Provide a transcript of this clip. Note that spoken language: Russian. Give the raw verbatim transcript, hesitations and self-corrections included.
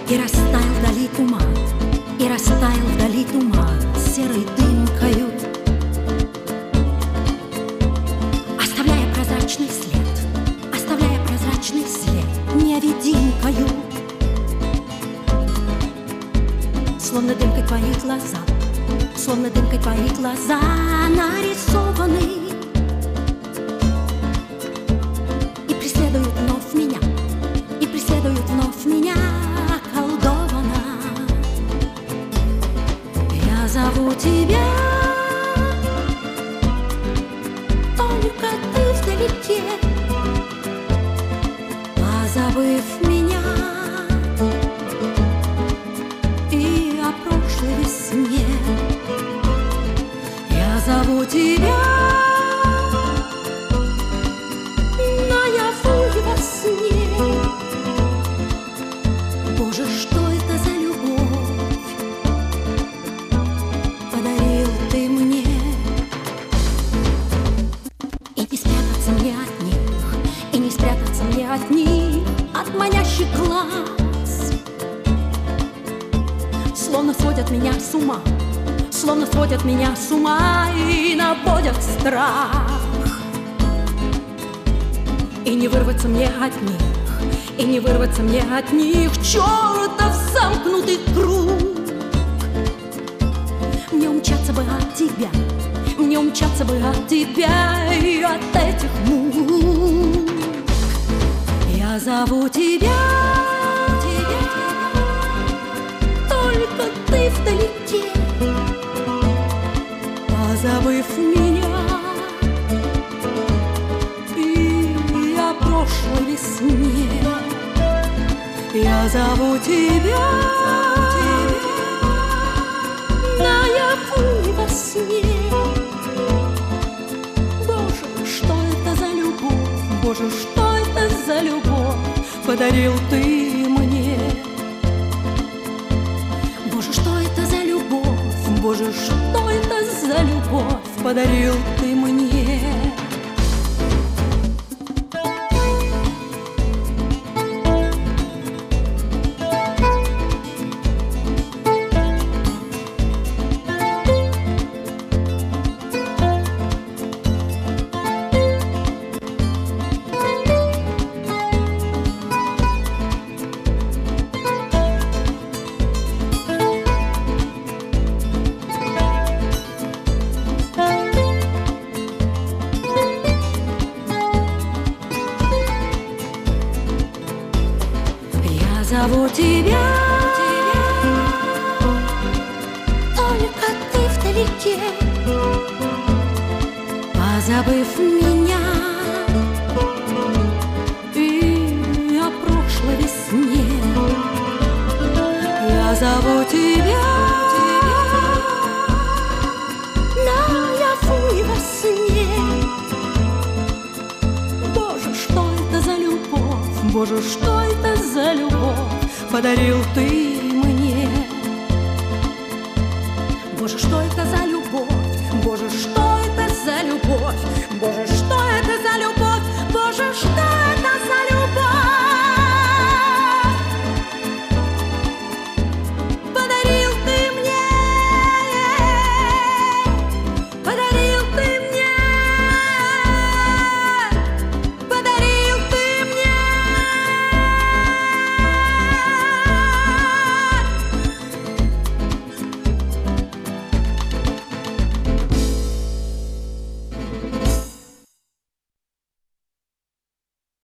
И растаял вдали туман, и растаял вдали туман серой дымкою, оставляя прозрачный след, оставляя прозрачный след невидимкою. Словно дымкой твои глаза, словно дымкой твои глаза нарисованы и преследуют вновь меня, и преследуют вновь меня околдована. Я зову тебя, только ты вдалеке, позабыв меня и о прошлой весне. Я зову тебя наяву и во сне. Боже, что это за любовь подарил ты мне? И не спрятаться мне от них, и не спрятаться мне от них, от манящих глаз. Словно сводят меня с ума, словно сводят меня с ума и наводят страх. И не вырваться мне от них, и не вырваться мне от них, чертов замкнутый круг. Мне умчаться бы от тебя, мне умчаться бы от тебя и от этих мук. Я зову тебя, только ты вдалеке, позабыв меня и о прошлой весне. Я зову тебя наяву и во сне. Боже, что это за любовь, Боже, что это за любовь подарил ты мне? Боже, что это за любовь, Боже, что это за любовь подарил ты мне? Зову тебя, только ты вдалеке, позабыв меня и о прошлой весне. Я зову тебя наяву и во сне. Боже, что это за любовь, Боже, что это за любовь подарил ты